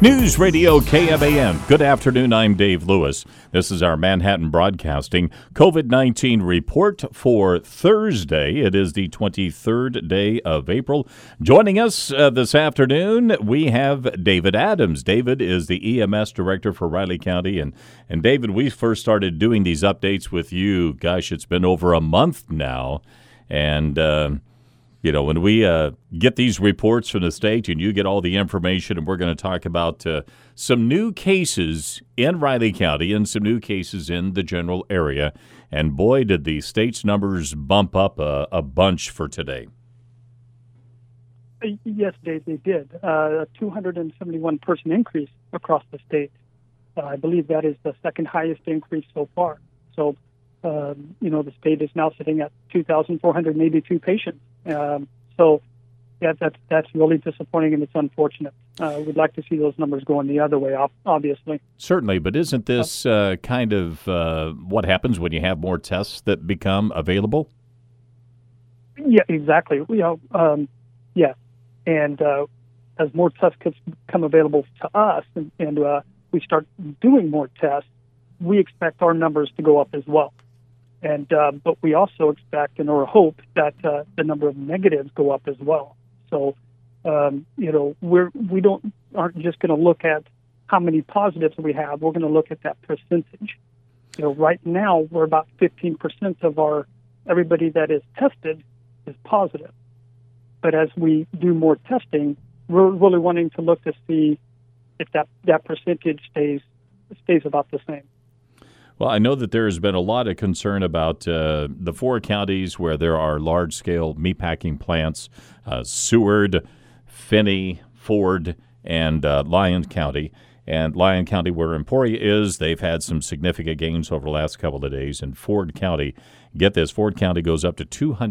News Radio KMAN. Good afternoon. I'm Dave Lewis. This is our Manhattan Broadcasting COVID-19 report for Thursday. It is the 23rd day of April. Joining us this afternoon, we have David Adams. David is the EMS director for Riley County. And David, we first started doing these updates with you. Gosh, it's been over a month now. And when we get these reports from the state and you get all the information, and we're going to talk about some new cases in Riley County and some new cases in the general area. And boy, did the state's numbers bump up a bunch for today. Yes, Dave, they did. A 271-person increase across the state. I believe that is the second highest increase so far. So, the state is now sitting at 2,482 patients. That's really disappointing, and it's unfortunate. We'd like to see those numbers going the other way, obviously. Certainly, but isn't this kind of what happens when you have more tests that become available? Yeah, exactly. Yeah. And as more tests become available to us and we start doing more tests, we expect our numbers to go up as well. And but we also expect or hope that the number of negatives go up as well. So, we aren't just going to look at how many positives we have. We're going to look at that percentage. Right now we're about 15% of everybody that is tested is positive. But as we do more testing, we're really wanting to look to see if that percentage stays about the same. Well, I know that there has been a lot of concern about the four counties where there are large-scale meatpacking plants, Seward, Finney, Ford, and Lyon County. And Lyon County, where Emporia is, they've had some significant gains over the last couple of days. And Ford County, get this, Ford County goes up to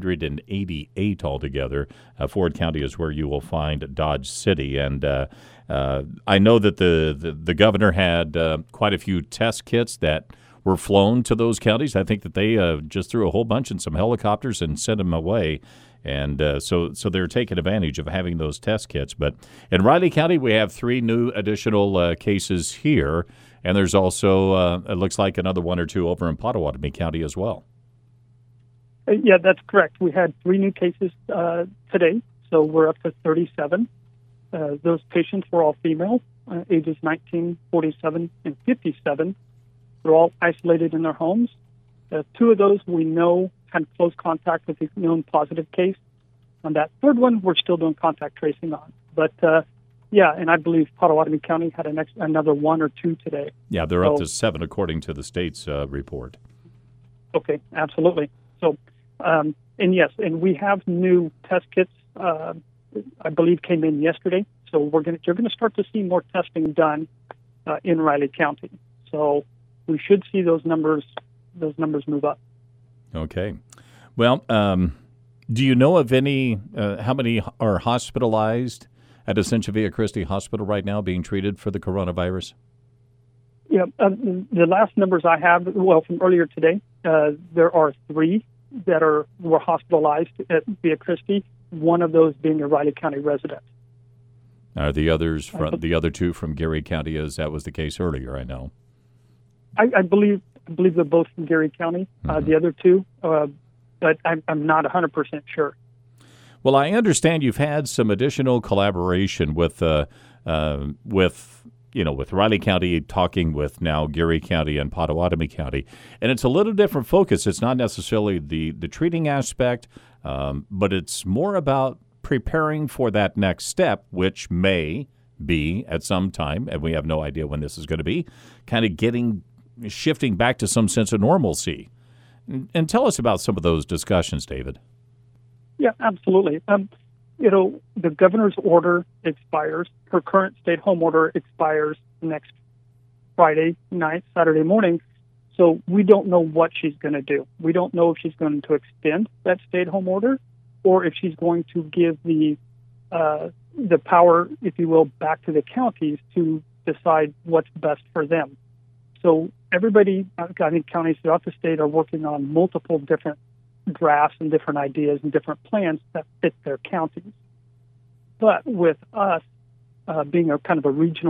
288 altogether. Ford County is where you will find Dodge City. And I know that the governor had quite a few test kits that were flown to those counties. I think that they just threw a whole bunch in some helicopters and sent them away. And so they're taking advantage of having those test kits. But in Riley County, we have 3 new additional cases here. And there's also, it looks like, another 1 or 2 over in Pottawatomie County as well. Yeah, that's correct. We had 3 new cases today, so we're up to 37. Those patients were all female, ages 19, 47, and 57. They're all isolated in their homes. 2 of those we know had close contact with a known positive case. On that third one, we're still doing contact tracing on. But, and I believe Pottawatomie County had another 1 or 2 today. Yeah, they're up to 7 according to the state's report. Okay, absolutely. So, and we have new test kits, I believe came in yesterday. So you're going to start to see more testing done in Riley County. So we should see those numbers move up. Okay. Well, do you know of how many are hospitalized at Ascension Via Christi Hospital right now being treated for the coronavirus? Yeah, the last numbers I have, from earlier today, there are 3 that were hospitalized at Via Christi, one of those being a Riley County resident. Are the others the other 2 from Geary County, as that was the case earlier, I know? I believe they're both from Geary County, the other 2, but I'm not 100% sure. Well, I understand you've had some additional collaboration with Riley County talking with now Geary County and Pottawatomie County, and it's a little different focus. It's not necessarily the treating aspect, but it's more about preparing for that next step, which may be at some time, and we have no idea when this is going to be, kind of shifting back to some sense of normalcy. And tell us about some of those discussions, David. Yeah, absolutely. The governor's order expires. Her current stay-at-home order expires next Friday night, Saturday morning. So we don't know what she's going to do. We don't know if she's going to extend that stay-at-home order or if she's going to give the power, if you will, back to the counties to decide what's best for them. So everybody, I think counties throughout the state are working on multiple different drafts and different ideas and different plans that fit their counties. But with us being a kind of a regional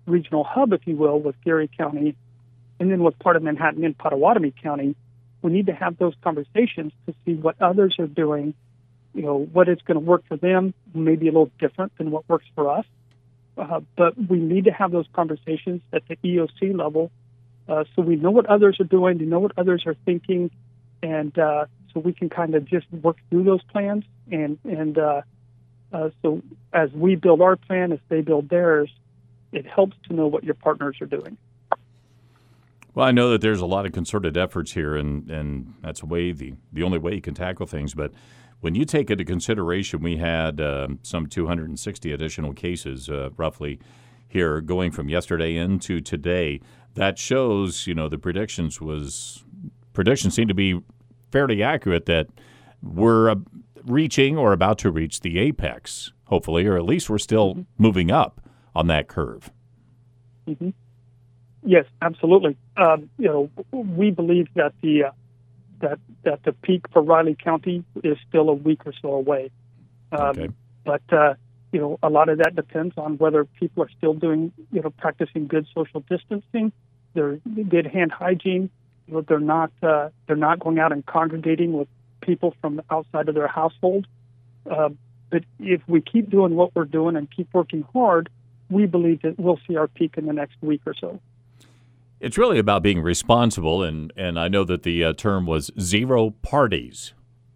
regional hub, if you will, with Geary County, and then with part of Manhattan and Potawatomi County, we need to have those conversations to see what others are doing, what is going to work for them, maybe a little different than what works for us. But we need to have those conversations at the EOC level so we know what others are doing, we know what others are thinking, and so we can kind of just work through those plans. And so as we build our plan, as they build theirs, it helps to know what your partners are doing. Well, I know that there's a lot of concerted efforts here, and that's the only way you can tackle things. But when you take into consideration, we had some 260 additional cases, roughly, here going from yesterday into today. That shows, the predictions seem to be fairly accurate that we're reaching or about to reach the apex, hopefully, or at least we're still moving up on that curve. Mm-hmm. Yes, absolutely. We believe that the peak for Riley County is still a week or so away. Okay. But a lot of that depends on whether people are still doing, practicing good social distancing, their good hand hygiene. They're not going out and congregating with people from outside of their household. But if we keep doing what we're doing and keep working hard, we believe that we'll see our peak in the next week or so. It's really about being responsible, and I know that the term was zero parties.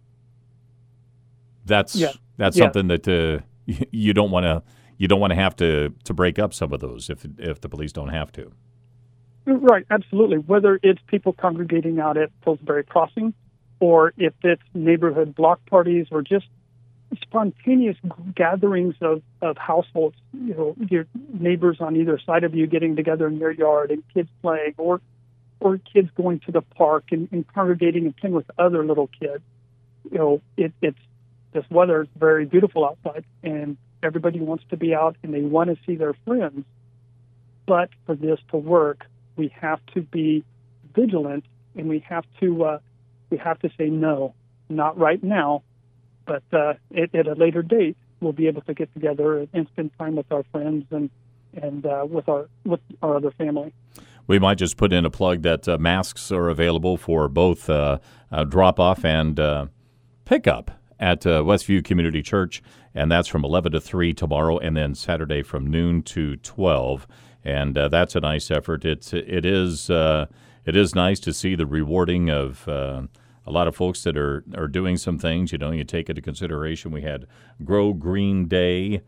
That's something that you don't want to have to break up some of those if the police don't have to. Right, absolutely. Whether it's people congregating out at Pillsbury Crossing, or if it's neighborhood block parties, or just spontaneous gatherings of households, your neighbors on either side of you getting together in your yard and kids playing, or kids going to the park and congregating and playing with other little kids. It's this weather is very beautiful outside, and everybody wants to be out and they want to see their friends. But for this to work, we have to be vigilant, and we have to say no, not right now. But at a later date, we'll be able to get together and spend time with our friends and with our other family. We might just put in a plug that masks are available for both drop-off and pickup at Westview Community Church, and that's from 11 to 3 tomorrow, and then Saturday from noon to 12. And that's a nice effort. It is nice to see the rewarding of a lot of folks that are doing some things. You take into consideration we had Grow Green Day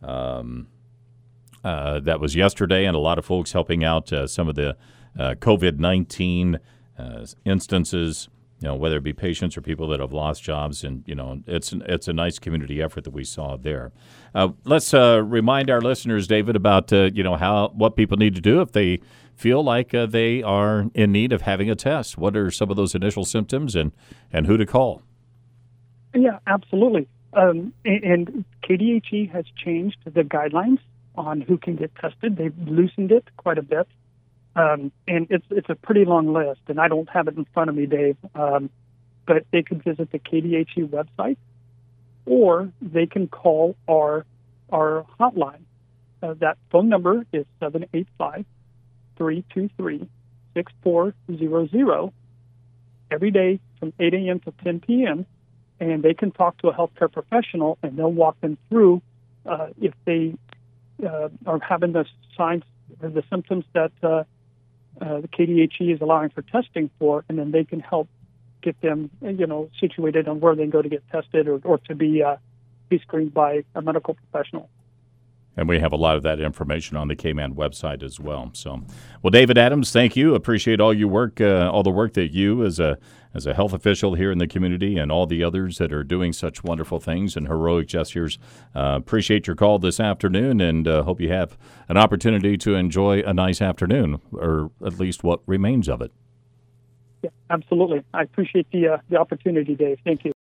that was yesterday, and a lot of folks helping out some of the COVID-19 instances, whether it be patients or people that have lost jobs. And, it's a nice community effort that we saw there. Let's remind our listeners, David, about, what people need to do if they feel like they are in need of having a test. What are some of those initial symptoms and who to call? Yeah, absolutely. And KDHE has changed the guidelines on who can get tested. They've loosened it quite a bit. And it's a pretty long list, and I don't have it in front of me, Dave. But they could visit the KDHE website, or they can call our hotline. That phone number is 785-323-6400 every day from 8 a.m. to 10 p.m., and they can talk to a healthcare professional, and they'll walk them through if they are having the signs or the symptoms that the KDHE is allowing for testing for, and then they can help get them, situated on where they can go to get tested or to be screened by a medical professional. And we have a lot of that information on the KMAN website as well. So, well, David Adams, thank you. Appreciate all your work, all the work that you as a health official here in the community, and all the others that are doing such wonderful things and heroic gestures. Appreciate your call this afternoon, and hope you have an opportunity to enjoy a nice afternoon, or at least what remains of it. Yeah, absolutely. I appreciate the opportunity, Dave. Thank you.